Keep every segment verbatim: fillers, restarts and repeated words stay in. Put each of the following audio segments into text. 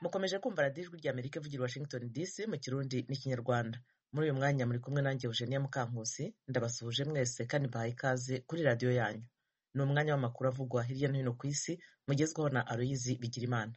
mukomeje kumva radiyo ijwi rya Amerika ivugira Washington D C mu Kirundi n'Ikinyarwanda. Muri uyu mwanya muri kumwe nanjye Eugenia Mukankusi, ndabasuhuje mwese kandi mbahaye ikaze kuri radiyo yanyu. Ni umwanya w'amakuru avugwa hirya no hino ku isi, mugezweho na Aloyizi Bigirimana.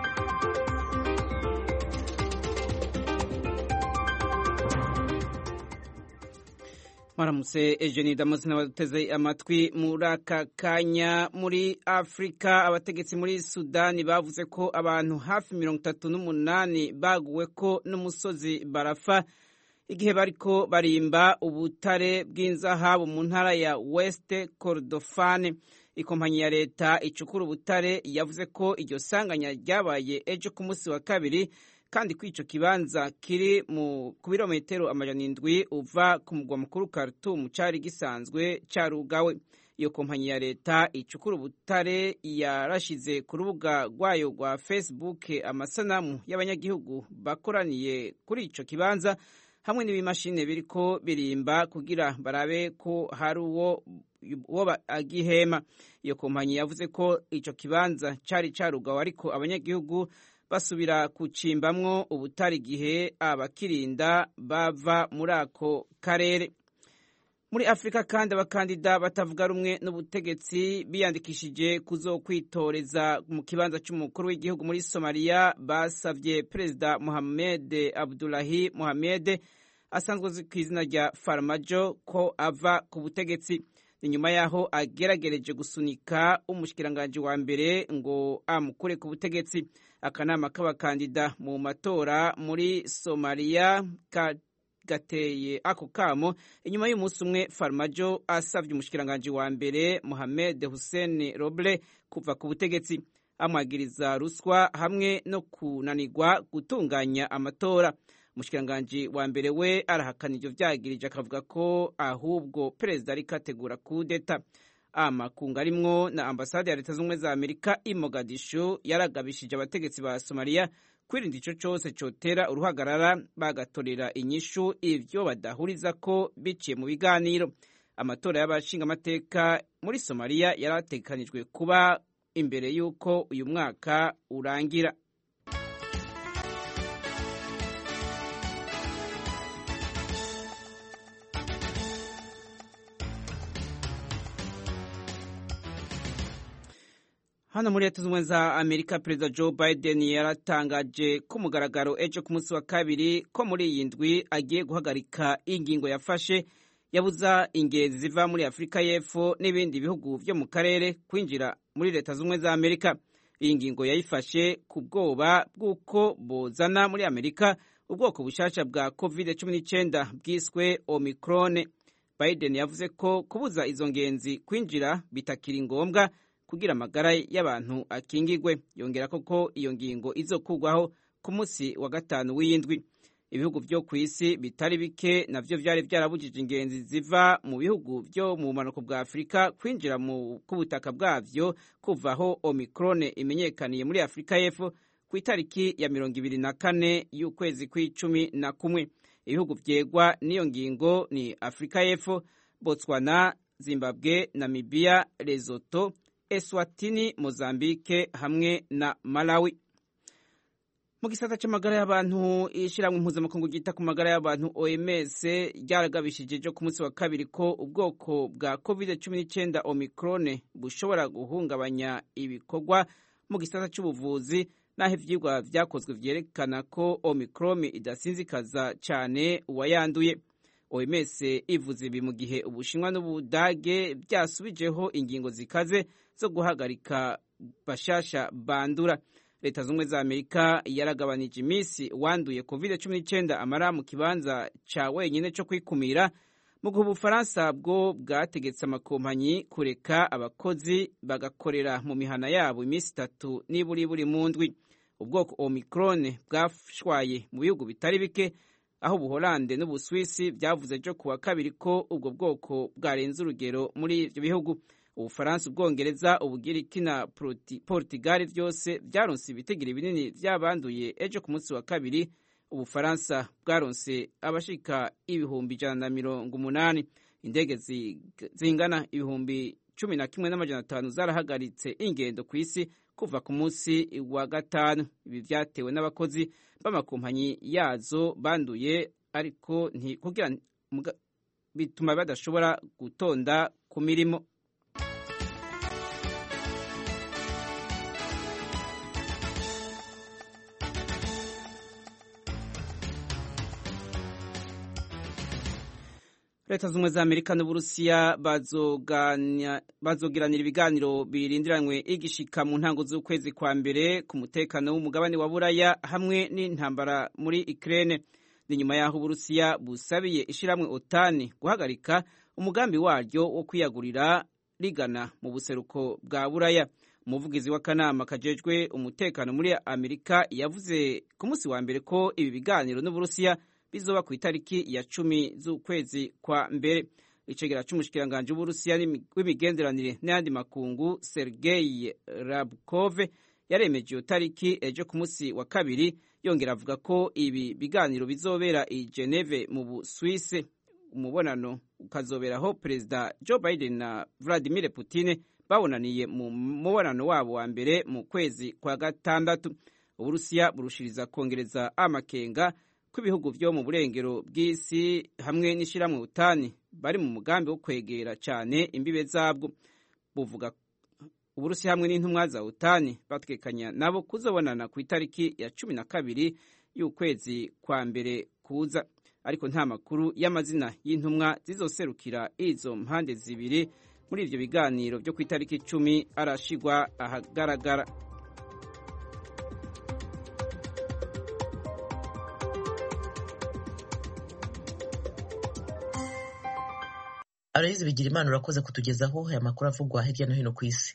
Maramutse Eugenie Damosi n'abateze amatwi muri aka kanya. Muri Afrika, abategetsi muri Sudani bavuze ko abantu hafi mirongo itatu n'umunani baguwe ko n'umusozi barafa igihe bariko barimba ubutare bw'inzahabu mu ntara ya West Kordofan. Ikompanyi ya leta icukura ubutare yavuze ko iryo sanganya ryabaye ejo ku munsi wa kabiri, kandi ko ico kibanza kiri mu ku birometero amajana indwi uva ku mugwa mukuru Khartoum cari gisanzwe carugawe. Iyo kompanyi ya leta icukura ubutare yarashize ku rubuga rwayo rwa Facebook amasanamu y'abanyagihugu bakoraniye kuri ico kibanza hamwe n'ibimashine biriko birimba kugira barabe ko hari uwo uwo agihema. Iyo kompanyi yavuze ko ico kibanza cari carugawe, ariko abanyagihugu basubira kucimbamwo ubutari igihe abakirinda bava muri ako karere. Muri Afrika kandi, abakandida batavuga rumwe n'ubutegetsi biyandikishije kuzokwitoreza mu kibanza c'umukuru w'igihugu muri Somalia basavye Perezida Mohamed Abdullahi Mohamed asanzwe azwi ku izina rya Farmajo ko ava ku butegetsi. Ni nyuma yaho ageragereje gusunika umushikiranganji wa mbere ngo amukure ku butegetsi. Akanama k'abakandida mu matora muri Somalia ka gateye ako kamo inyuma y'umunsi umwe Farmajo asavye umushikiranganji wa mbere Mohamed Hussein Roble kuva ku butegetsi, amwagiriza ruswa hamwe no kunanirwa gutunganya amatora. Umushikiranganji wa mbere we arahakana ivyo vyagirije, akavuga ko ahubwo perezida ariko ategura kudeta. Amakungu arimwo na ambasade ya Leta z'Ubumwe za Amerika i Mogadishu yaragabishije abategetsi ba Somalia kwirinda ico cose cotera uruhagarara, bagatorera inyishu ivyo badahuriza ko biciye mu biganiro. Amatora y'abashinga amateka muri Somalia yarategekanijwe kuba imbere y'uko uyu mwaka urangira. Hano muri Leta z'Ubumwe za Amerika, Perezida Joe Biden yaratangaje ku mugaragaro ejo ku munsi wa kabiri ko muri iyi ndwi agiye guhagarika ingingo yafashe yabuza ingenzi ziva muri Afrika y'Epfo n'ibindi bihugu vyo mu karere kwinjira muri Leta z'Ubumwe za Amerika. Iyi ngingo yayifashe ku bwoba bw'uko bozana muri Amerika ubwoko bushasha bwa covid cumi n'icenda bwiswe Omicron. Biden yavuze ko kubuza izo ngenzi kwinjira bitakiri ngombwa kugira amagara y'abantu akingigwe. Yongera ko iyo ngingo izokugwaho ku munsi wa gatanu w'indwi. Ibihugu vyo ku isi bitari bike navyo vyari vyarabujije ingenzi ziva mu bihugu vyo mu bumanuko bwa Afrika kwinjira mu kubutaka bwavyo kuvaho Omicron imenyekaniye muri Afrika y'Epfo ku itariki ya mirongo ibiri na kane y'ukwezi kw'icumi na kumwe. Ibihugu vyegwa n'iyo ngingo ni Afrika y'Epfo, Botswana, Zimbabwe, Namibia, Lesotho, Eswatini, Mozambique hamwe na Malawi. Mu gisata c'amagara y'abantu, ishirahamwe mpuzamakungu ryita ku magara y'abantu O M S ryaragabishije ejo ku munsi wa kabiri ko ubwoko bwa covid cumi n'icenda Omicron bushobora guhungabanya ibikorwa mu gisata c'ubuvuzi, naho ivyigwa vyakozwe vyerekana ko Omicron idasinzikaza cane uwayanduye. O M S ivuze ibi mu gihe Ubushinwa n'Ubudage byasubijeho ingingo zikaze zo guhagarika bashasha bandura. Leta z'Ubumwe za Amerika yaragabanije imisi wanduye covid cumi n'icenda amara mu kibanza ca wenyine co kwikumira, mu gihe Ubufaransa bwo bwategetse amakompanyi kureka abakozi bagakorera mu mihana yabo imisi itatu niburi buri mu ndwi. Ubwoko Omicron bwashwaye mu bihugu bitari bike, aho Ubuholande n'Ubuswisi vyavuze ejo kuwa kabiri ko ubwo bwoko bwarenze urugero muri ivyo bihugu. Ubufaransa, Ubwongereza, Ubugiriki na Portugal vyose vyaronse ibitigiri binini vy'abanduye ejo ku munsi wa kabiri. Ubufaransa bwaronse abashika ibihumbi ijana na mirongo umunani. Indege zingana ibihumbi cumi na kimwe n'amajana atanu zarahagaritse ingendo ku isi kuva ku munsi wa gatanu. Ibi vyatewe n'abakozi b'amakompanyi yazo banduye ariko kugira bituma badashobora gutonda ku mirimo. Leta z'ubumwe za Amerika n'Uburusiya bazogiranira ibiganiro birindiranywe igishika mu ntango z'ukwezi kwa mbere ku mutekano w'umugabane wa Buraya hamwe n'intambara muri Ukraine. Ni nyuma y'aho Uburusiya busabiye ishiramwe OTAN guhagarika umugambi waryo wo kwiyagurira rigana mu buseruko bwa Buraya. Umuvugizi w'akanama kajejwe umutekano muri Amerika yavuze ku munsi wa mbere ko ibi biganiro n'Uburusiya bizoba ku itariki ya cumi z'ukwezi kwa mbere. Icegera c'umushikiranganje w'Uburusiya w'imigenderanire n'ayandi makungu Sergei Rabkov yaremeje iyo tariki ejo ku munsi wa kabiri, yongera avuga ko ibi biganiro bizobera i Geneve mu Busuwisi. Umubonano ukazoberaho Perezida Joe Biden na Vladimir Putin babonaniye mu mubonano wabo wa mbere mu kwezi kwa gatandatu. Uburusiya burushiriza kongereza amakenga kw'ibihugu vyo mu burengero bw'isi hamwe n'ishiramwe OTAN bari mu mugambi wo kwegera cyane imbibe zabwo. Buvuga Uburusiya hamwe n'intumwa za OTAN batekanya nabo kuzobonana ku itariki ya cumi na kabiri y'ukwezi kwa mbere kuza, ariko nta makuru y'amazina y'intumwa zizoserukira izo mpande zibiri muri ivyo biganiro vyo ku itariki icumi arashigwa ahagaragara. Aloyizi Bigirimana urakoze kutugezaho aya makuru avugwa hirya no hino ku isi.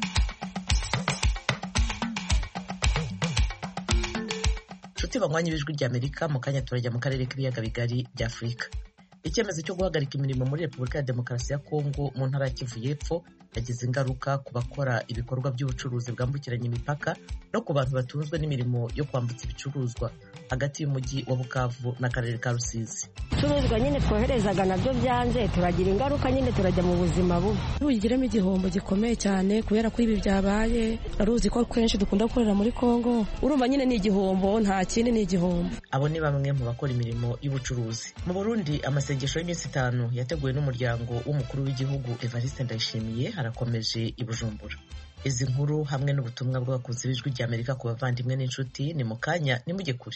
Nshuti banywanyi b'Ijwi ry'Amerika, mu kanya turajya mu karere k'ibiyaga bigari bya Afurika. Icyemezo cyo guhagarika imirimo muri Repubulika ya Demokarasi ya Kongo mu ntara ya Kivu y'Epfo yagize ingaruka ku bakora ibikorwa by'ubucuruzi bwambukiranya imipaka no ku bantu batunzwe n'imirimo yo kwambutsa ibicuruzwa hagati y'umujyi wa Bukavu n'akarere ka Rusizi. Turuzwa nyine twoherezaga nabyo byanze, turagira ingaruka nyine, turajya mu buzima bubi. Rugiremo igihombo gikomeye cyane kubera ko ibi byabaye. Aruzi ko kenshi dukunda gukorera muri Kongo, urumva nyine ni igihombo, nta kindi ni igihombo. Abo ni bamwe mu bakora imirimo y'ubucuruzi. Mu Burundi amasengesho y'iminsi itanu yateguwe n'umuryango w'umukuru w'igihugu Evariste Ndayishimiye harakomeje i Bujumbura. Izi nkuru hamwe n'ubutumwa bw'abakunzi b'Ijwi ry'Amerika ku bavandimwe n'inshuti ni mu kanya nimujye kure.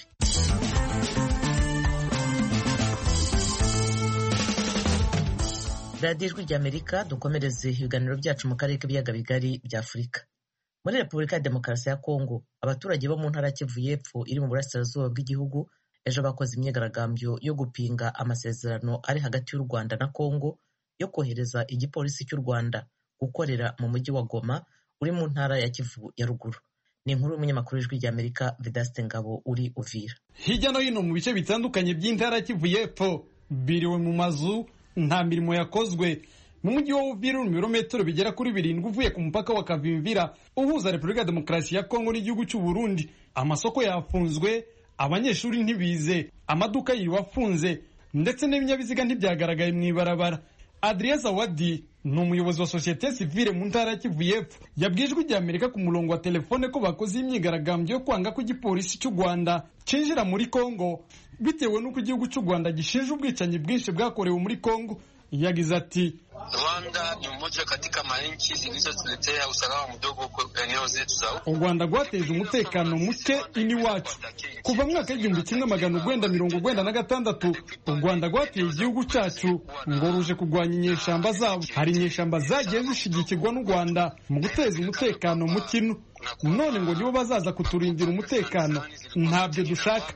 Radio Ijwi ry'Amerika dukomereze ibiganiro byacu mu karere k'ibiyaga bigari bya Afurika. Muri Repubulika ya Demokarasi ya Kongo, abaturage bo mu ntara ya Kivu y'Epfo iri mu burasirazuba bw'igihugu ejo bakoze imyigaragambyo yo gupinga amasezerano ari hagati y'u Rwanda na Kongo yo kohereza igipolisi cy'u Rwanda gukorera mu mujyi wa Goma uri mu ntara ya Kivu ya ruguru. Ni inkuru y'umunyamakuru w'Ijwi ry'Amerika Vedaste Ngabo uri Uvira. Hirya no hino mu bice bitandukanye by'intara ya Kivu y'Epfo biriwe mu mazu, nta mirimo yakozwe. Mu mujyi wa Uvira uri ibirometero bigera kuri birindwi uvuye ku mupaka wa Kavimvira uhuza Repubulika ya Demokarasi ya Kongo n'igihugu cy'u Burundi. Amasoko yafunzwe, abanyeshuri ntibize, amaduka yiriwe afunze, ndetse n'ibinyabiziga ntibyagaragaye mu ibarabara. Adrien Zawadi ni umuyobozi wa sosiyete sivile mu ntara ya Kivu y'Epfo yabwiye Ijwi ry'Amerika ku murongo wa telefone ko bakoze imyigaragambyo yo kwanga ko igipolisi cy'u Rwanda cinjira muri Kongo bitewe n'uko igihugu cy'u Rwanda gishinja ubwicanyi bwinshi bwakorewe muri Kongo. Yagize ati Rwanda ni mmoja katika manchi zilizotuletea usalama mdogo kwa eneo zetu za u Rwanda rwateje umutekano muke ini wacu kuva mwaka w'igihumbi kimwe magana urwenda mirongo urwenda na gatandatu. U Rwanda rwateye igihugu cyacu ngo ruje kurwanya inyeshamba zabo. Hari inyeshamba zagiye zishigikirwa n'u Rwanda mu guteza umutekano muke, none ngo nibo bazaza kuturindira umutekano. Ntabyo dushaka.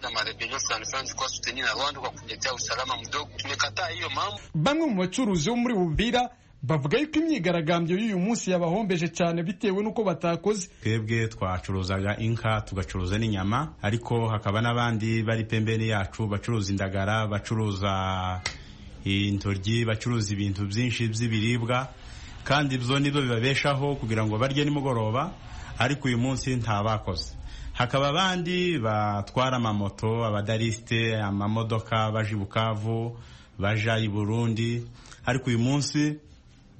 Bamwe mu bacuruzi bo muri Uvira bavuga yuko imyigaragambyo y'uyu munsi yabahombeje cyane bitewe n'uko batakoze. Twebwe twacuruzaga inka tugacuruza n'inyama, ariko hakaba n'abandi bari pembeni yacu bacuruza indagara, bacuruza intoryi, bacuruza ibintu byinshi by'ibiribwa, kandi ibyo nibyo bibabeshaho kugira ngo barye nimugoroba, ariko uyu munsi nta bakoze. Hakaba abandi batwara amamoto, abadarisite, amamodoka baje i Bukavu, baje i Burundi, ariko uyu munsi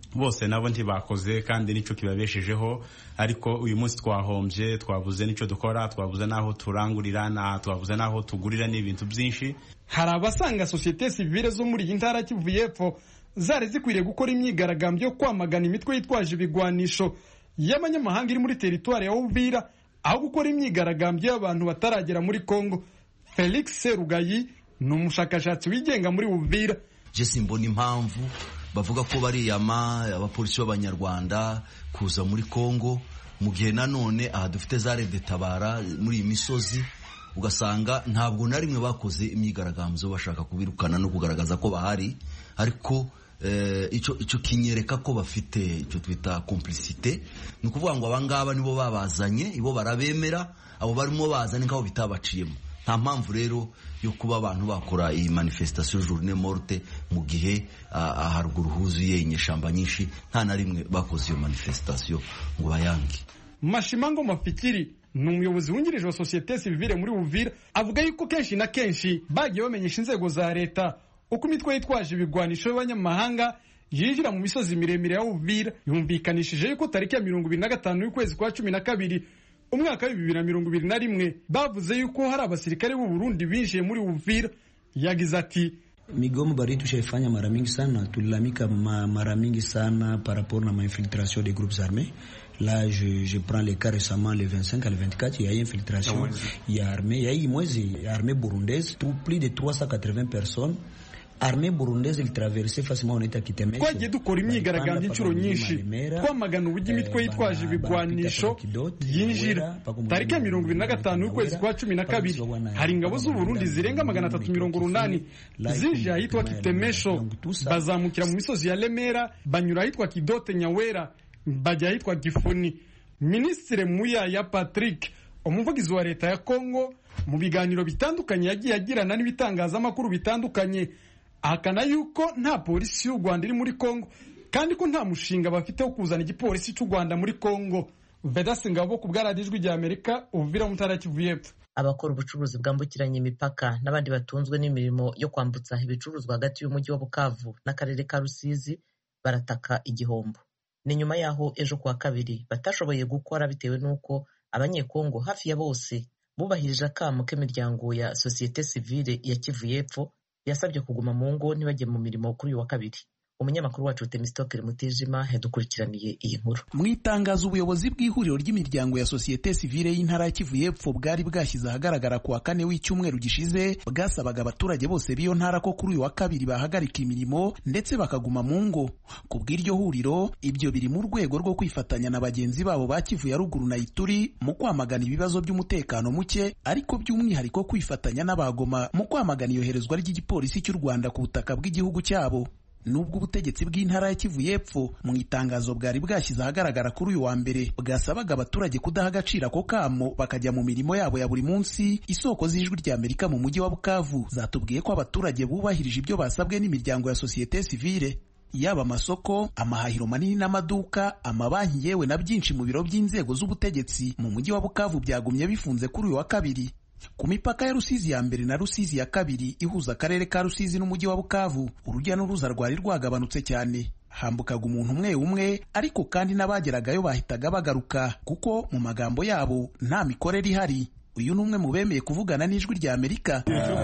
bose nabo ntibakoze kandi nico kibabeshejeho, ariko uyu munsi twahombye, twabuze nico dukora, twabuze naho turangurira, na twabuze naho tugurira n'ibintu byinshi. Hari abasanga societe civile zo muri intara Kivu y'Epfo zari zikwiriye gukora imyigaragambyo yo kwamagana imitwe yitwaje ibigwanisho y'abanyamahanga iri muri teritwari ya Uvira, aho gukora imyigaragambyo y'abantu bataragera muri Kongo. Felix Serugayi ni umushakashatsi wigenga muri Uvira. Je simbona impamvu bavuga ko bariyama abapolisi b'abanyarwanda kuza muri Kongo mu gihe nanone aha dufite za Rede Tabara muri imisozi, ugasanga ntabwo na rimwe bakoze imyigaragambyo bashaka kubirukana no kugaragaza ko bahari, ariko eh, ico ico kinyereka ko bafite ico twita complicité. Ni ukuvuga ngo abangaba nibo babazanye, ibo barabemera, abo barimo bazanye nk'aho bitabaciyemo. Nta mpamvu rero yo kuba abantu bakora iyi manifestation journée morte mu gihe aharuguru huzuye inyeshamba nyinshi, nta na rimwe bakoze iyo manifestation ngo bayange. Mashimango Mafikiri ni umuyobozi wungirije wa societe civile muri Uvira, avuga yuko kenshi na kenshi bagiye bamenyesha inzego za leta uko imitwe yitwaje ibigwanisho y'abanyamahanga yinjira mu misozi miremire ya Uvira. Yumvikanishije yuko tariki ya mirongo ibiri na gatanu y'ukwezi kwa cumi na kabiri umwaka wa bibiri na mirongo ibiri na rimwe bavuze yuko hari abasirikare b'u Burundi binjiye muri Uvira. Yagize ati migomo bari tushafanya mara mingi sana, tulilamika mara mingi sana par rapport na infiltration des groupes armés. Là, je, je prends les cas récemment, le vingt-cinq à le vingt-quatre, il y a eu infiltration, il y a armée, il y a eu mwezi, armée burundaise, tout, plus de trois cent quatre-vingts personnes. Armée burundaise il traversait facilement on était Kitemesho. Twagiye dukora imyigaragambyo inshuro nyinshi twamagana uburyo imitwe yitwaje ibigwanisho yinjira. Tariki ya mirongo ibiri na gatanu y'ukwezi kwa cumi na kabiri hari ingabo z'u Burundi zirenga magana atatu mirongo urunani zije ahitwa Kitemesho, bazamukira mu misozi ya Lemera, banyura ahitwa Kidote Nyawera, bajya ahitwa Gifuni. Ministre Muyaya Patrick, umuvugizi wa leta ya Kongo, mu biganiro bitandukanye yagiye agirana n'ibitangazamakuru bitandukanye, ahakana yuko nta polisi y'u Rwanda iri muri Kongo kandi ko nta mushinga bafite wo kuzana igipolisi cy'u Rwanda muri Kongo. Vedaste Ngabo ku bwaradijwi rya Amerika, Uvira mu ntara Kivu y'Epfo. Abakora ubucuruzi bwambukiranya imipaka n'abandi batunzwe n'imirimo yo kwambutsa ibicuruzwa hagati y'umujyi wa Bukavu n'akarere ka Rusizi barataka igihombo. Ni nyuma yaho ejo kuwa kabiri batashoboye gukora bitewe n'uko abanyekongo hafi ya bose bubahirije akamo k'imiryango ya societe civile ya Kivu y'Epfo yasabye kuguma mu ngo ntibajye mu mirimo kuri uyu wa kabiri. Umunyamakuru wacu Temistokere Mutijima yadukurikiraniye iyi nkuru. Mu itangazo ubuyobozi bw'ihuriro ry'imiryango ya societe civile y'intara ya Kivu y'Epfo bwari bwashyize ahagaragara kuwa kane w'icyumweru gishize, bwasabaga abaturage bose b'iyo ntara ko kuri uyu wa kabiri bahagarika imirimo ndetse bakaguma mu ngo. Ku bw'iryo huriro, ibyo biri mu rwego rwo kwifatanya na bagenzi babo ba Kivu ya ruguru na Ituri mu kwamagana ibibazo by'umutekano muke, ariko by'umwihariko kwifatanya n'abagoma mu kwamagana iyoherezwa ry'igipolisi cy'u Rwanda ku butaka bw'igihugu cyabo. Nubwo ubutegetsi bw'intara ya Kivu y'Epfo mu itangazo bwari bwashyize ahagaragara kuri uyu wa mbere bwasabaga abaturage kudaha agaciro ako kamo bakajya mu mirimo yabo ya buri munsi, isoko z'ijwi rya Amerika mu mujyi wa Bukavu zatubwiye ko abaturage bubahirije ibyo basabwe n'imiryango ya societe civile. Yaba amasoko, amahahiro manini n'amaduka, amabanki yewe na byinshi mu biro by'inzego z'ubutegetsi mu mujyi wa Bukavu byagumye bifunze kuri uyu wa kabiri. Ku mipaka ya Rusizi ya mbere na Rusizi ya kabiri ihuza akarere ka Rusizi n'umujyi wa Bukavu, urujya n'uruza rwari rwagabanutse cyane. Hambukaga umuntu umwe umwe, ariko kandi n'abageragayo bahitaga bagaruka kuko mu magambo yabo nta mikorere ihari. Uyu ni umwe mu bemeye kuvugana n'ijwi rya Amerika.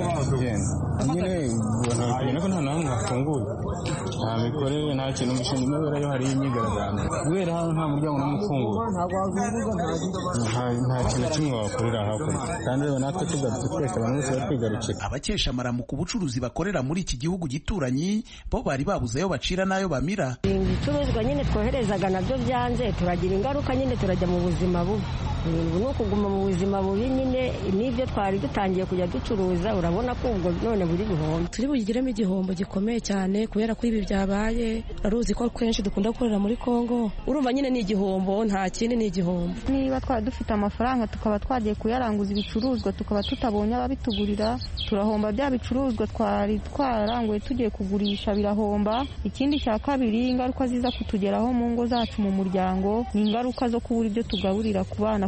Nyine ubona ko nta namwe hafunguye, nta mikorere, nta kintu gishinzwe n'iberayo, hari imyigaragambyo kubera hano nta muryango n'umufunguye, nta kintu kimwe wakorera hakurya. Kandi rero natwe tugarutse twese abantu bose bari kwigarukira. Abakesha amaramuko ubucuruzi bakorera muri iki gihugu gituranyi bo bari babuze ayo bacira n'ayo bamira. Ibicuruzwa nyine twoherezaga nabyo byanze, turagira ingaruka nyine, turajya mu buzima bubi. Ni ukuguma mu buzima bubi nyine, n'ibyo twari dutangiye kujya ducuruza urabona ko ubwo none buri guhomba. Turi bugiremo igihombo gikomeye cyane kubera ko ibi byabaye. Aruzi ko kenshi dukunda gukorera muri Kongo, urumva nyine ni igihombo, nta kindi ni igihombo. Niba twari dufite amafaranga tukaba twagiye kuyaranguza ibicuruzwa tukaba tutabonye ababitugurira, turahomba. Bya bicuruzwa twari twararanguye tugiye kugurisha birahomba. Ikindi cya kabiri, ingaruka ziza kutugeraho mu ngo zacu mu muryango ni ingaruka zo kubura ibyo tugaburira ku bana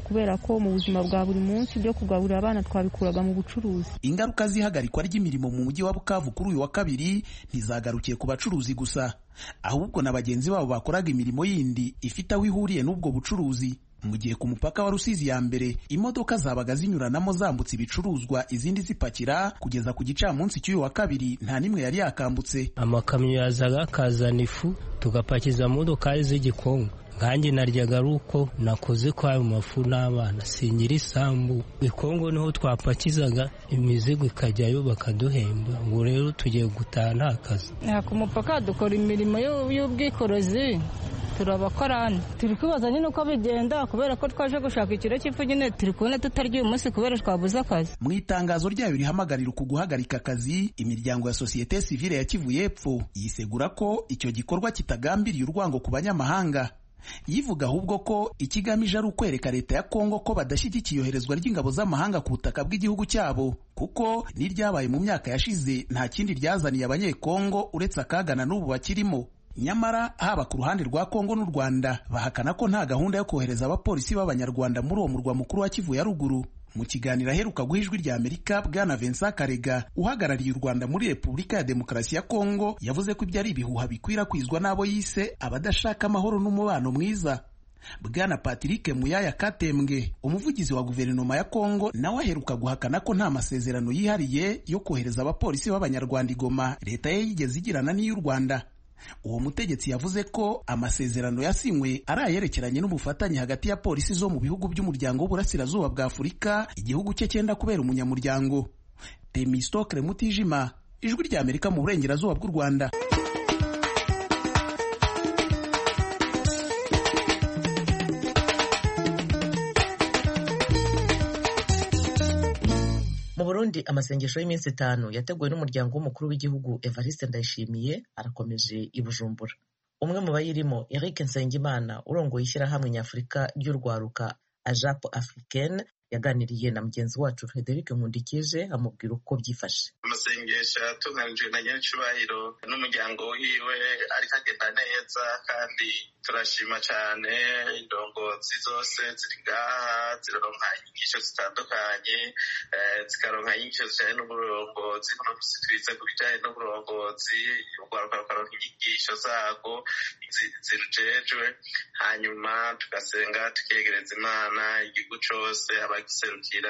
kubera ko mu buzima bwa buri munsi byo kugaburira abana twabikuraga mu bucuruzi. Ingaruka z'ihagarikwa ry'imirimo mu mujyi wa Bukavu kuri uyu wa kabiri ntizagarukiye ku bacuruzi gusa, ahubwo na bagenzi babo bakoraga imirimo yindi ifite aho ihuriye n'ubwo bucuruzi. Mu gihe ku mupaka wa Rusizi ya mbere imodoka zabaga zinyuranamo zambutse ibicuruzwa izindi zipakira, kugeza ku gicamunsi cy'uyu wa kabiri nta nimwe yari yakambutse. Amakamyo yazaga akazana ifu tugapakiza mu modoka z'igikongo, nkanjye naryaga ari uko nakoze kwa ayo mafu n'abana, sinyira isambu. Ikongo niho twapakizaga imizigo ikajyayo bakaduhemba, ubu rero tugiye gutaha nta kazi. Ku mupaka dukora imirimo y'ubwikorezi, turabakorana, turi kwibaza nyine uko bigenda kubera ko twaje gushaka ikiro cy'ifu nyine turi kubona tutarya uyu munsi kubera twabuze akazi. Mu itangazo ryayo rihamagarira uku guhagarika akazi, imiryango ya sosiyete sivile ya Kivu y'Epfo yisegura ko icyo gikorwa kitagambiriye urwango ku banyamahanga, yivuga ahubwo ko ikigamije ari ukwereka leta ya Kongo ko badashyigikiye iyoherezwa ry'ingabo z'amahanga ku butaka bw'igihugu cyabo, kuko n'iryabaye mu myaka yashize nta kindi ryazaniye abanyekongo uretse akagana n'ubu bakirimo. Nyamara haba ku ruhande rwa Kongo n'u Rwanda bahakana ko nta gahunda yo kohereza abapolisi b'abanyarwanda muri uwo murwa mukuru wa Kivu ya ruguru. Mu kiganiro aheruka guha Ijwi rya Amerika, Bwana Vincent Karega uhagarariye u Rwanda muri Repubulika ya Demokarasi ya Kongo yavuze ko ibyo ari ibihuha bikwirakwizwa n'abo yise abadashaka amahoro n'umubano mwiza. Bwana Patrick Muyaya Katembwe, umuvugizi wa guverinoma ya Kongo, nawe aheruka guhakana ko nta masezerano yihariye yo kohereza abapolisi b'abanyarwanda i Goma leta ye yigeze igirana n'iy'u Rwanda. Uwo mutegetsi yavuze ko amasezerano yasinywe ari ayerekeranye n'ubufatanye hagati ya polisi zo mu bihugu by'umuryango w'uburasirazuba bwa Afurika, igihugu cye cyenda kubera umunyamuryango. Temistokle Mutijima, Ijwi rya Amerika mu burengerazuba bw'u Rwanda. Mu Burundi amasengesho y'iminsi itanu yateguwe n'umuryango w'umukuru w'igihugu Evariste Ndayishimiye arakomeje i Bujumbura. Umwe mu bayirimo, Eric Nsengimana urongoye ishyirahamwe nyafurika ry'urwaruka Ajapo Africaine, yaganiriye na mugenzi wacu Frederic Nkundikije amubwira uko byifashe. Amasengesho yatunganijwe na Nyirancyubahiro n'umuryango wiwe ariko agenda neza, kandi turashima cyane indongozi zose ziri ngaha ziraronka inyigisho zitandukanye, zikaronka inyigisho zijyanye n'uburongozi, twize ku bijyanye n'uburongozi, urwaruka rukaronka inyigisho zarwo zirujejwe, hanyuma tugasenga tukegereza Imana igihugu cyose abagiserukira,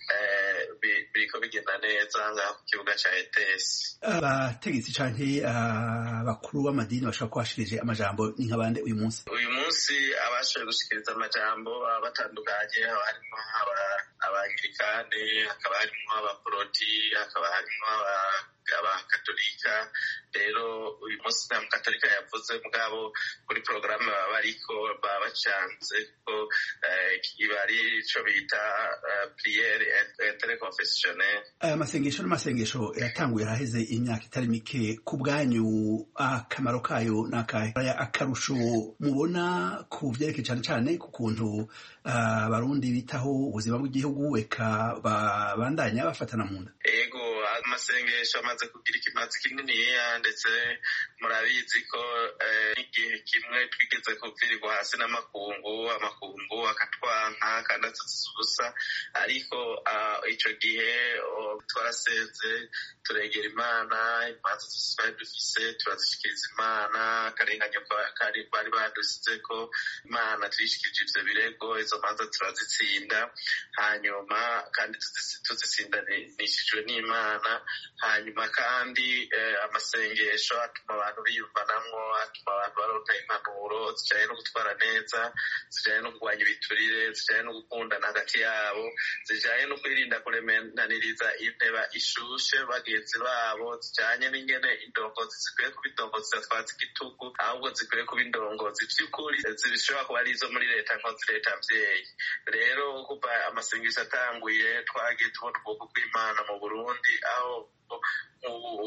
biriko bigenda neza ngaha ku kibuga cya E T S. Abategetsi canke abakuru b'amadini bashobora kubashikirije amajambo ni nk'abande uyu munsi? Uyu munsi abashoboye gushikiriza amajambo batandukanye, haba harimo abangirikani, hakaba harimo abaporoti, hakaba harimo abakatolika. Rero uyu munsi nta mukatolika yavuze, mugabo kuri porogaramu baba bariko baba bacanze ko iba ari ico bita priere interconfessionnelle. Aya masengesho n'amasengesho yatanguye araheze imyaka itari mike, ku bwanyu akamaro kayo n'akahe? Akarusho mubona ku vyerekeye cane cane ku kuntu abarundi bitaho ubuzima bw'igihugu eka babandanya bafatana mu nda? Ego, amasengesho amaze kugira ikimazi kininiya, ndetse murabizi ko igihe kimwe twigeze kuvirirwa hasi n'amakungu, amakungu akatwanka kandi atuziza ubusa, ariko ico gihe twarasenze turegera Imana, imanza zose twari dufise turazishikiriza Imana, akarenganyo kari bari badusize ko Imana tuyishikirije ivyo birego, izo manza turazitsinda, hanyuma kandi tuzisindanishijwe n'Imana. Hanyuma kandi amasengesho atuma abantu biyumvanamwo, atuma abantu baronka impanuro zijanye no gutwara neza, zijanye no kurwanya ibiturire, zijanye no gukundana hagati yabo, zijanye no kwirinda kuremenaniriza inteba ishushe bagenzi babo, zijanye n'ingene indongozi zikwiye kuba indongozi zidatwaza igitugu, ahubwo zikwiye kuba indongozi vy'ukuri zishobora kuba ari izo muri leta nkozi leta mvyeyi. Rero kuva amasengesho atanguye twagiye tubona ubwoko bw'Imana mu Burundi, aho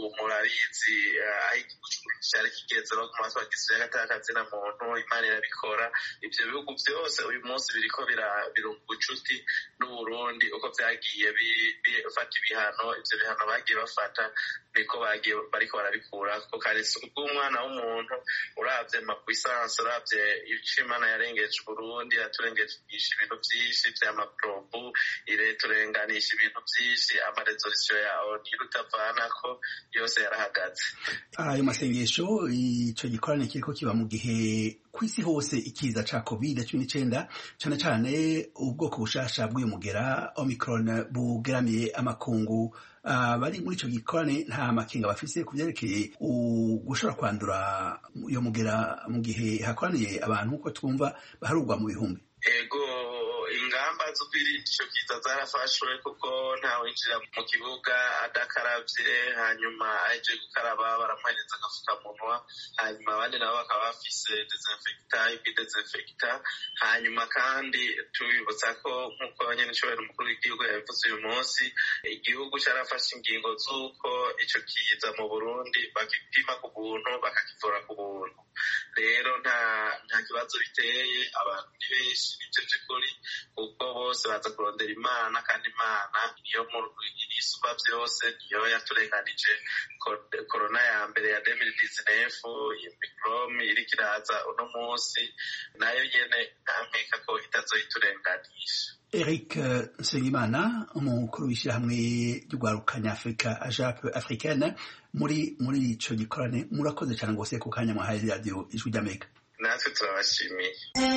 murabizi aho igihugu cyari kigeze no ku maso bagisira gatakazi na muntu Imana irabikora ibyo bihugu byose uyu munsi biriko birunga ubucuti n'Uburundi uko byagiye bifata ibihano ibyo bihano bagiye bafata niko bagiye bariko barabikura ko karetse ubw'umwana w'umuntu uravye mapuissance uravye icyo Imana yarengeje Burundi yaturengeje ibintu byinshi vy'amaprobu ireturenganisha ibintu byinshi amaresolution yawo ntirutavana ko yose yarahagaze. Ayo masengesho ico gikorane kiriko kiba mu gihe kw'isi hose ikiza ca covid cumi n'icenda cane cane ubwoko bushasha bw'uyu mugera Omicron bugeramiye amakungu. Uh, bari muri ico gikorane nta makenga bafise kuvyerekeye gushobora kwandura iyo mugera mu gihe hakoraniye abantu uko twumva baharugwa mu bihumbi. Ego ingamba zo kwirinda ico kiza zarafashwe kuko nta winjira mu kibuga adakaravye hanyuma aje gukaraba baramuhereza agafukamunwa hanyuma abandi nabo bakaba bafise desinfecta ibidesinfecta hanyuma kandi tubibutsa ko nk'uko abanyanicubahiro umukuru w'igihugu yabivuze uyu munsi igihugu carafashe ingingo z'uko ico kiza mu Burundi bakipima ku buntu bakakivura ku buntu rero nta nta kibazo biteye abantu ni benshi n'ivyo vy'ukuri kuko bose baza kurondera Imana kandi Imana niyo mu isuba byose niyo yaturenganije corona ya mbere ya deux mille dix-neuf Omicron iriko iraza uno munsi nayo nyene ntampeka ko itazoyiturenganisha. Eric Nsengimana umukuru w'ishyirahamwe ry'urwaruka nyafurika ajape africaine muri muri ico gikorane murakoze cyane gose ku kanya mwahaye radio Ijwi ry'Amerika. Natwe turabashimiye.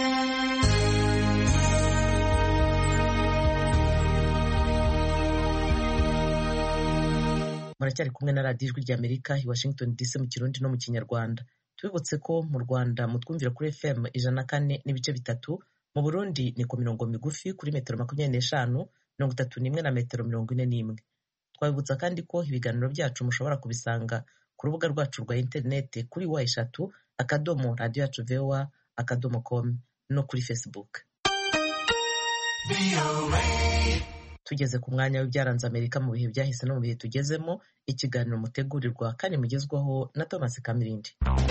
muracyari kumwe na radiyo Ijwi ry'Amerika i Washington D C mu Kirundi no mu Kinyarwanda. Tubibutse ko mu Rwanda mutwumvira kuri F M ijana na kane n'ibice bitatu, mu Burundi ni ku mirongo migufi kuri metero makumyabiri n'eshanu mirongo itatu n'imwe na metero mirongo ine n'imwe. Twabibutsa kandi ko ibiganiro byacu mushobora kubisanga ku rubuga rwacu rwa interineti kuri wa eshatu akadomo radiyo yacu voa akadomo com no kuri Facebook. Tugeze ku mwanya w'ibyaranze Amerika mu bihe byahise no mu bihe tugezemo, ikiganiro mutegurirwa kandi mugezwaho na Thomas Kamirindi.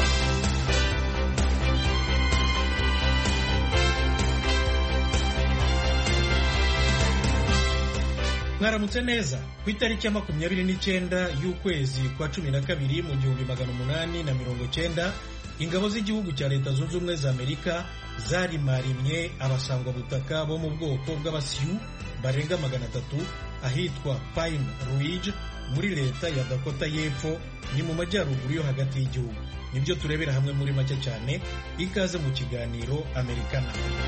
Mwaramutse neza. Ku itariki ya makumyabiri n'icyenda y'ukwezi kwa cumi na kabiri mu gihumbi magana umunani na mirongo cyenda ingabo z'igihugu cya Leta Zunze Ubumwe za Amerika zarimarimye abasangwabutaka bo mu bwoko bw'abasiyu barenga magana atatu ahitwa Pine Ridge muri leta ya Dakota y'Epfo ni mu majyaruguru yo hagati y'igihugu. Nibyo turebera hamwe muri make cyane. Ikaze mu kiganiro Americana.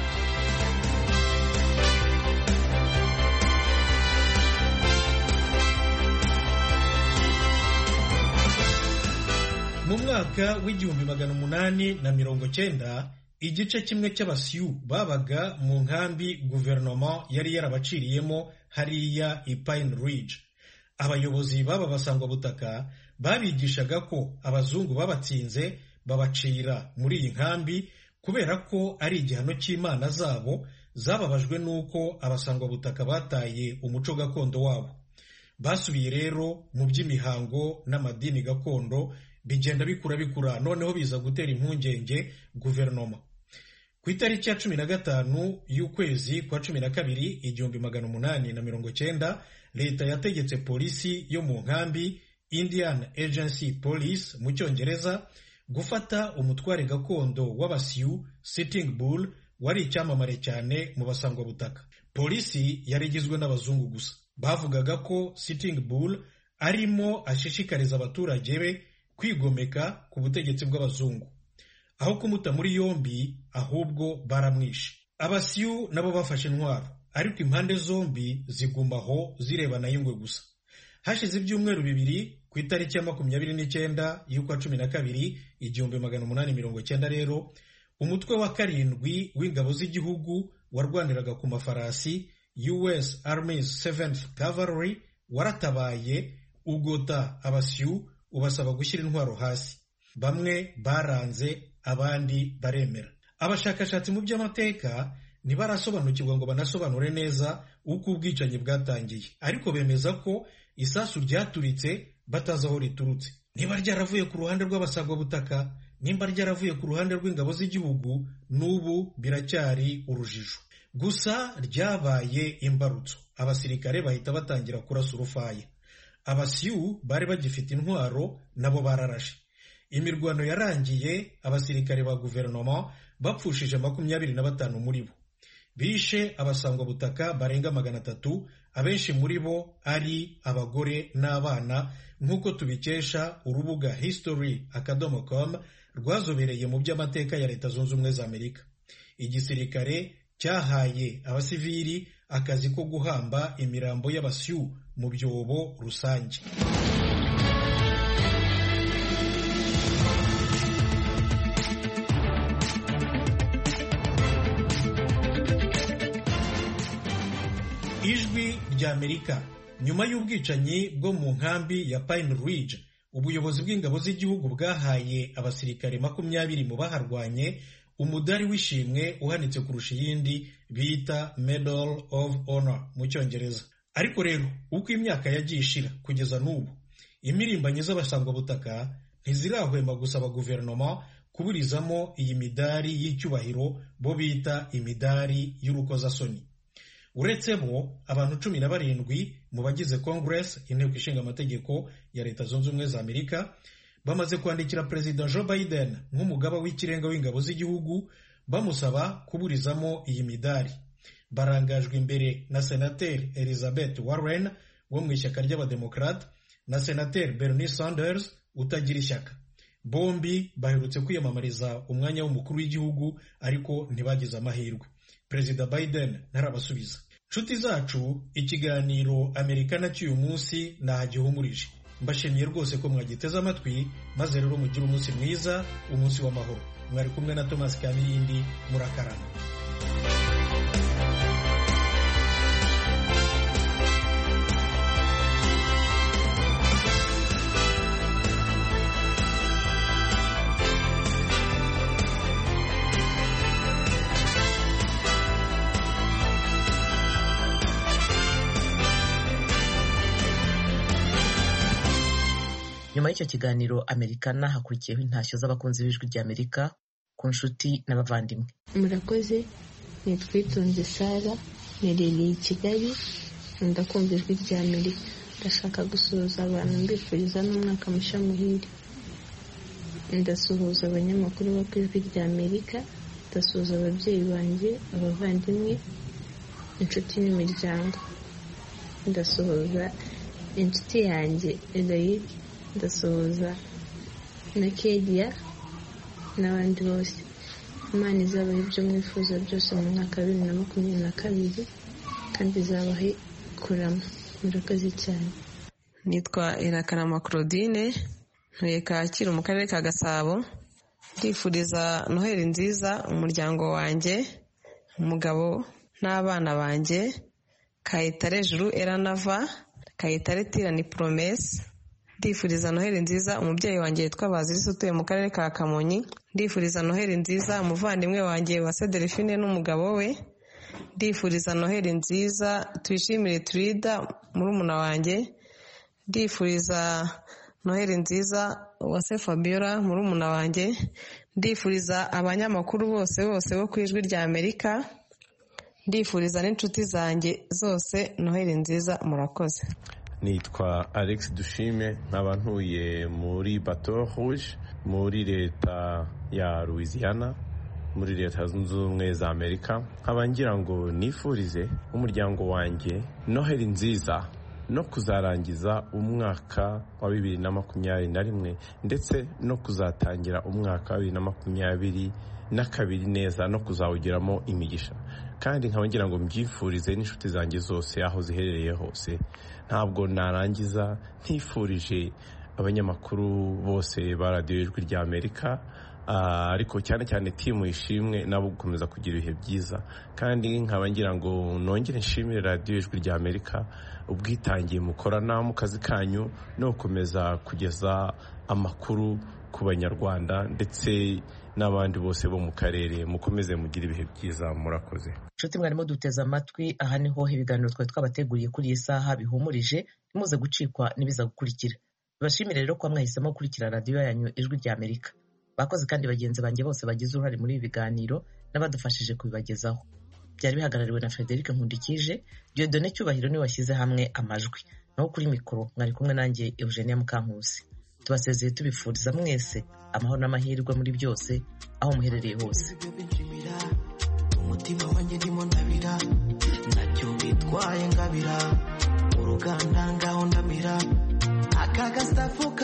Mu mwaka w'igihumbi magana umunani na mirongo cyenda igice kimwe cy'abasiyu babaga mu nkambi guverinoma yari yarabaciriyemo hariya i Pine Ridge. Abayobozi baba basangwabutaka babigishaga ko abazungu babatsinze babacira muri iyi nkambi kubera ko ari igihano cy'Imana zabo zababajwe n'uko abasangwabutaka bataye umuco gakondo wabo. Basubiye rero mu by'imihango n'amadini gakondo bigenda bikura bikura noneho biza gutera impungenge guverinoma. Ku itariki ya cumi na gatanu y'ukwezi kwa cumi na kabiri igihumbi magana umunani na mirongo cyenda leta yategetse polisi yo mu nkambi Indian Agency Police mu cyongereza gufata umutware gakondo w'abasiyu Sitting Bull wari icyamamare cyane mu basangwabutaka. Polisi yari igizwe n'abazungu gusa. Bavugaga ko Sitting Bull arimo ashishikariza abaturage be kwigomeka ku butegetsi bw'abazungu. Aho kumuta muri yombi ahubwo baramwishe. Abasiyu nabo bafashe intwaro ariko impande zombi zigumaho zirebana y'ingwe gusa. Hashize ibyumweru bibiri ku itariki ya makumyabiri n'icyenda y'ukwa cumi na kabiri igihumbi magana umunani mirongo cyenda rero umutwe wa karindwi w'ingabo z'igihugu warwaniraga ku mafarasi U S Army's seventh Cavalry waratabaye ugota abasiyu ubasaba gushyira intwaro hasi. Bamwe baranze abandi baremera. Abashakashatsi mu by'amateka ntibarasobanukirwa ngo banasobanure neza uko ubwicanyi bwatangiye, ariko bemeza ko isasu ryaturitse batazi aho riturutse. Niba ryaravuye ku ruhande rw'abasangwabutaka, nimba ryaravuye ku ruhande rw'ingabo z'igihugu, n'ubu biracyari urujijo. Gusa ryabaye imbarutso, abasirikare bahita batangira kurasa urufaye. Abasiyu bari bagifite intwaro nabo bararashe. Imirwano yarangiye, abasirikare ba guverinoma bapfushije makumyabiri na batanu muri bo. Bishe abasangwabutaka barenga magana atatu, abenshi muri bo ari abagore n'abana, nk'uko tubikesha urubuga history akadomo com rwazobereye mu by'amateka ya Leta Zunze Ubumwe za Amerika. Igisirikare cyahaye abasivili akazi ko guhamba imirambo y'abasiyu mu byobo rusange. Ijwi rya Amerika. Nyuma y'ubwicanyi bwo mu nkambi ya Pine Ridge, ubuyobozi bw'ingabo z'igihugu bwahaye abasirikare makumyabiri mu baharwanye umudari w'ishimwe uhanitse kurusha iyindi bita Medal of Honor mu Cyongereza. Ariko rero uko imyaka yagiye ishira kugeza n'ubu, imirimbanyi z'abasangwabutaka ntizirahwema gusaba guverinoma kuburizamo iyi midari y'icyubahiro bo bita imidari y'urukozasoni. Uretse bo, abantu cumi na barindwi mu bagize Congress, inteko ishinga amategeko ya Leta Zunze Ubumwe za Amerika, bamaze kwandikira Perezida Joe Biden nk'umugaba w'ikirenga w'ingabo z'igihugu bamusaba kuburizamo iyi midari. Barangajwe imbere na Senateri Elizabeth Warren wo mu ishyaka ry'Abademokrate na Senateri Bernie Sanders utagira ishyaka. Bombi baherutse kwiyamamariza umwanya w'umukuru w'igihugu ariko ntibagize amahirwe. Perezida Biden ntarabasubiza. Nshuti zacu, ikiganiro Amerikana cy'uyu munsi nahagihumurije. Mbashimiye rwose ko mwagiteze amatwi, maze rero mugire umunsi mwiza, umunsi w'amahoro. Mwari kumwe na Thomas Kamilindi, murakarama. Nyuma y'icyo kiganiro Amerikana hakurikiyeho intashyo z'abakunzi b'ijwi rya Amerika ku nshuti n'abavandimwe. Murakoze, nitwitonze Sara, nerereye i Kigali, ndakumva ijwi rya Amerika. Ndashaka gusuhuza abantu mbifuriza n'umwaka mushya muhire. Ndasuhuza abanyamakuru bo ku ijwi rya Amerika, ndasuhuza ababyeyi banjye, abavandimwe, inshuti n'imiryango. Ndasuhuza inshuti yanjye Eloïde, ndasuhuza na Kedia n'abandi bose. Imana izabahe ibyo mwifuza byose mu mwaka wa bibiri na makumyabiri na kabiri kandi izabahe kurama. Murakoze cyane. Nitwa Irakarama Claudine, ntuye Kacyiru mu karere ka Gasabo. Ndifuriza Noheli nziza umuryango wanjye, umugabo n'abana banjye, Kayitare Juru Eranava, Kayitare Tirani Promesse. Ndifuriza Noheli nziza umubyeyi wanjye yitwa Bazirisi utuye mu karere ka Kamonyi. Ndifuriza Noheli nziza umuvandimwe wanjye wa Delphine n'umugabo we. Ndifuriza Noheli nziza Tuyishimire Turida murumuna wanjye. Ndifuriza Noheli nziza Uwase Fabiola murumuna wanjye. Ndifuriza abanyamakuru bose bose bo ku ijwi rya Amerika. Ndifuriza n'inshuti zanjye zose Noheli nziza. Murakoze. Nitwa Alex Dushime, nkaba ntuye muri Baton Rouge muri leta ya Louisiana muri leta zunze ubumwe za Amerika. Nkaba ngira ngo nifurize umuryango wanjye Noheli nziza no kuzarangiza umwaka wa bibiri na makumyabiri na rimwe ndetse no kuzatangira umwaka wa bibiri na makumyabiri na kabiri neza no kuzawugiramo imigisha. Kandi nkaba ngira ngo mbyifurize n'inshuti zanjye zose aho ziherereye hose. Ntabwo narangiza ntifurije abanyamakuru bose ba radiyo y'ijwi rya Amerika, ariko cyane cyane timu ishimwe nabo gukomeza kugira ibihe byiza. Kandi nkaba ngira ngo nongere nshimire radiyo y'ijwi rya Amerika ubwitangiye mukorana mu kazi kanyu no gukomeza kugeza amakuru ku banyarwanda ndetse n'abandi bose bo mu karere. Mukomeze mugira ibihe byiza. Murakoze. Nshuti mwarimo duteze amatwi, aha niho ibiganiro twari twabateguriye kuri iyi saha bihumurije, nimuze gucikwa n'ibiza gukurikira. bashimire rero ko mwahisemo gukurikira radiyo yanyu ijwi rya Amerika. Bakoze kandi bagenzi banjye bose bagize uruhare muri ibi biganiro n'abadufashije kubibagezaho. Byari bihagarariwe na Frederic Nkundikije, Dieudonné Cyubahiro niwe washyize hamwe amajwi. Naho kuri mikoro mwari kumwe nanjye Eugenia Mukankusi. Tubasezeye tubifuriza mwese amahoro n'amahirwe muri byose aho muherereye hose. Umutima wanjye ndimo ndabira nacyo bitwaye ngabira uruganda ngaho ndamira aka gasafuka